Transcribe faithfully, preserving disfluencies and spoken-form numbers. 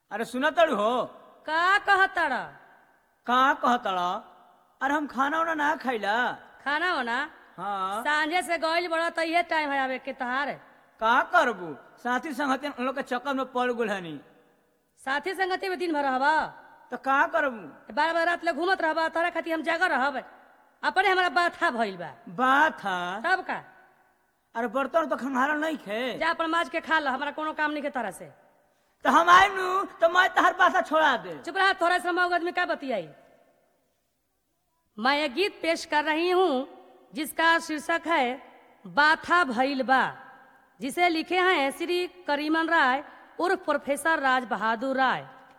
अरे सुना तड़ू हो का कहतड़? का कहतड़ा? अरे हम खाना वाना ना खाइला। खाना होना हाँ सांझे से गइल बड़ा तो ये टाइम है आवे के तहार। का करबू साथी संगति उन लोग के चक्कर में पड़ गुल हनी। साथी संगति में दिन भर रहबा, तो का करबू? बारह बारह रात ले घूमत रहबा, तोरा खातिर हम जगह रहब। अपने हमारा बाथा भइल बा। बात है। तब का अरे बर्तन तो खंगारा नहीं खे। जा अपन माज के खा लो, हमारा कोनो काम नहीं के तरह से। तो हम आए नू तो मैं तहर पासा छोड़ा दे। चुप रहा, थोड़ा सा मऊगज में क्या बतियाई। मैं एक गीत पेश कर रही हूँ जिसका शीर्षक है बाथा भइल बा, जिसे लिखे हैं श्री करीमन राय उर्फ प्रोफेसर राज बहादुर राय।